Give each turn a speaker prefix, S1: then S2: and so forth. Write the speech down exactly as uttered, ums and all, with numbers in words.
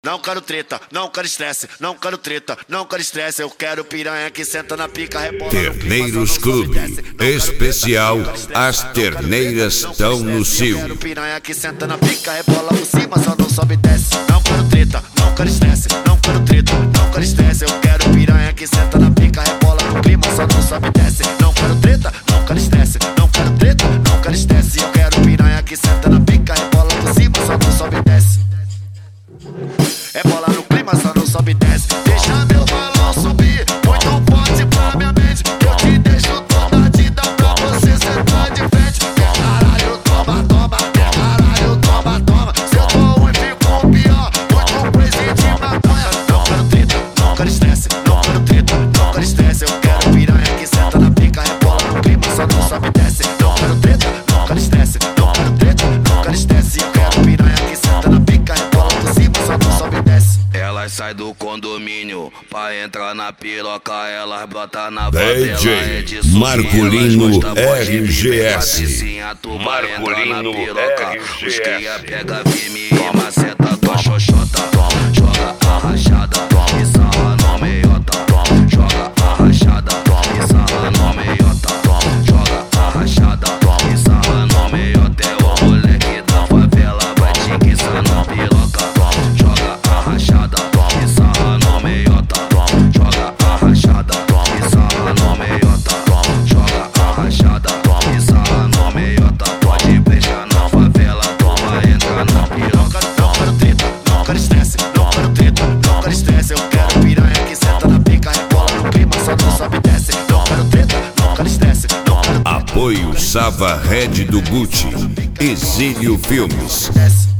S1: Não quero treta, não quero estresse, não quero treta, não quero estresse. Eu quero piranha que senta na pica, rebola.
S2: Terneiros Clube Especial, as terneiras estão no cio.
S1: Eu quero piranha que senta na pica, rebola por cima, só não sobe e desce. Não quero treta, não quero estresse, não quero treta, não quero estresse. Eu quero piranha que senta na pica, rebola no clima, só não sobe e desce. Não quero treta, não quero estresse, não quero treta, não quero estresse. Eu quero piranha que senta na pica, rebola por cima, só não sobe e desce. É bola no clima, só não sobe e desce. Deixa meu balão subir, muito forte pra minha mente. Eu te deixo toda dita pra você sentar de frente. Caralho, toma, toma, caralho, toma, toma. Se eu tô ruim, fico pior, muito crazy de maconha. Não quero treta, não quero estresse, não quero treta, não quero estresse. Eu quero piranha que senta na pica, rebola no clima, só não sobe e desce. Não quero treta, não quero estresse, não quero treta, não quero estresse. Eu quero piranha que senta na pica, rebola por cima, só não sobe e desce.
S3: Elas saem do condomínio pra entrar na piroca, elas brotam na favela.
S2: D J Marcolino R G S.
S3: Marcolino R G S. Os cria pega firme e maceta tua xoxota. Joga a rachada e sarra no meiota. Joga a rachada e sarra no meiota. Joga a rachada e sarra no meiota. É o moleque da favela, vai te enguiçar na piroca. Joga a rachada e sarra no meiota. Joga a rachada e sarra no meiota. Joga a rachada e sarra no meiota. Pode beijar na favela, toma, entra na piroca.
S1: Não quero treta, não quero estresse, não quero treta, não quero estresse. Eu quero piranha que senta na pica, rebola no clima, só não sobe e desce. Não quero treta, não quero estresse, não quero.
S2: Apoio Sava Red do Gucci, Exílio Filmes.
S1: Desce.